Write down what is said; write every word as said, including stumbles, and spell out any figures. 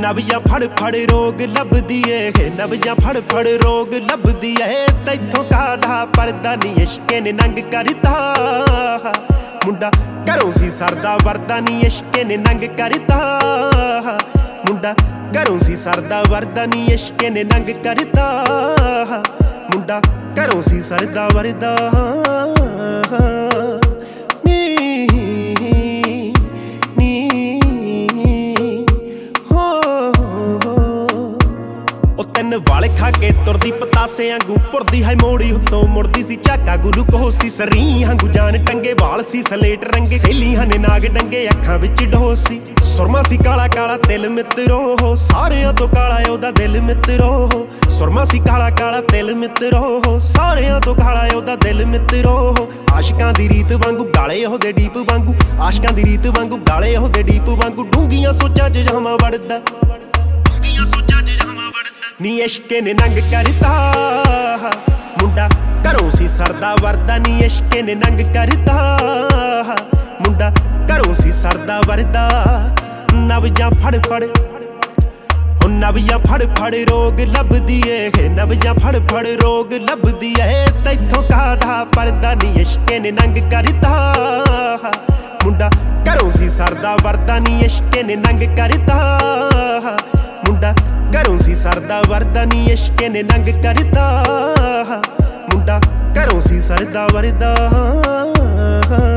ਨਵੀਆਂ ਫੜ ਫੜ ਰੋਗ ਲੱਭਦੀ ਏ, ਨਵੀਆਂ ਫੜ ਫੜ ਰੋਗ ਲੱਭਦੀ ਏ। ਤੈਥੋਂ ਕਾਹਦਾ ਪਰਦਾ ਨੀ ਇਸ਼ਕੇ ਨੇ ਨੰਗ ਕਰਤਾ, ਮੁੰਡਾ ਘਰੋਂ ਸੀ ਸਰਦਾ ਵਰਦਾ ਨੀ ਇਸ਼ਕੇ ਨੇ ਨੰਗ ਕਰਤਾ, ਮੁੰਡਾ ਘਰੋਂ ਸੀ ਸਰਦਾ ਵਰਦਾ ਨੀ ਇਸ਼ਕੇ ਨੇ ਨੰਗ ਕਰਤਾ, ਮੁੰਡਾ ਘਰੋਂ ਸੀ ਸਰਦਾ ਵਰਦਾ ਤਿੰਨ ਵਾਲੇ ਖਾ ਕੇ ਤੁਰਦੀ ਪਤਾਸੇ ਆਂਗੂ ਪੁਰਦੀ ਹਾਈ ਮੋੜੀ ਉੱਤੋਂ ਮੁੜਦੀ ਸੀ ਝਾਕਾ ਗੁਲੂਕੋਸ ਸੀ ਸਰੀ ਹਾਂਗੂ ਜਾਨ ਟੰਗੇ ਵਾਲ ਸੀ ਸਲੇਟ ਰੰਗੇ ਸੇਲੀ ਹਨੇ ਨਾਗ ਡੰਗੇ ਅੱਖਾਂ ਵਿੱਚ ਢੋਸ ਸੀ ਸੁਰਮਾ ਸੀ ਕਾਲਾ ਕਾਲਾ ਤਿਲ ਮਿੱਤਰੋ ਸਾਰਿਆਂ ਤੋਂ ਕਾਲਾ ਉਹਦਾ ਦਿਲ ਮਿੱਤਰੋ ਸੁਰਮਾ ਸੀ ਕਾਲਾ ਕਾਲਾ ਤਿਲ ਮਿੱਤਰੋ ਸਾਰਿਆਂ ਤੋਂ ਕਾਲਾ ਉਹਦਾ ਦਿਲ ਮਿੱਤਰੋ ਆਸ਼ਿਕਾਂ ਦੀ ਰੀਤ ਵਾਂਗੂ ਗਾਲੇ ਉਹਦੇ ਡੀਪ ਵਾਂਗੂ ਆਸ਼ਿਕਾਂ ਦੀ ਰੀਤ ਵਾਂਗੂ ਗਾਲੇ ਉਹਦੇ ਡੀਪ ਵਾਂਗੂ ਡੂੰਘੀਆਂ ਸੋਚਾਂ 'ਚ ਜਾਵਾਂ ਵੜਦਾ ਡੂੰਘੀਆਂ ਸੋਚਾਂ 'ਚ ਜਾਵਾਂ ਵੜਦਾ ਨੀ ਇਸ਼ਕੇ ਨੇ ਨੰਗ ਕਰਤਾ, ਮੁੰਡਾ ਘਰੋਂ ਸੀ ਸਰਦਾ ਵਰਦਾ ਨੀ ਇਸ਼ਕੇ ਨੇ ਨੰਗ ਕਰਤਾ, ਮੁੰਡਾ ਘਰੋਂ ਸੀ ਸਰਦਾ ਵਰਦਾ। ਨਵੀਆਂ ਫੜ ਫੜ ਉਹ ਨਵੀਆਂ ਫੜ ਫੜ ਰੋਗ ਲੱਭਦੀ ਏ, ਨਵੀਆਂ ਫੜ ਫੜ ਰੋਗ ਲੱਭਦੀ ਏ। ਤੈਥੋਂ ਕਾਹਦਾ ਪਰਦਾ ਨੀ ਇਸ਼ਕੇ ਨੇ ਨੰਗ ਕਰਤਾ, ਮੁੰਡਾ ਘਰੋਂ ਸੀ ਸਰਦਾ ਵਰਦਾ ਨੀ ਇਸ਼ਕੇ ਨੇ ਨੰਗ ਕਰਤਾ, ਮੁੰਡਾ ਘਰੋਂ ਸੀ ਸਰਦਾ ਵਰਦਾ ਨੀ ਇਸ਼ਕੇ ਨੇ ਨੰਗ ਕਰਤਾ, ਮੁੰਡਾ ਘਰੋਂ ਸੀ ਸਰਦਾ ਵਰਦਾ।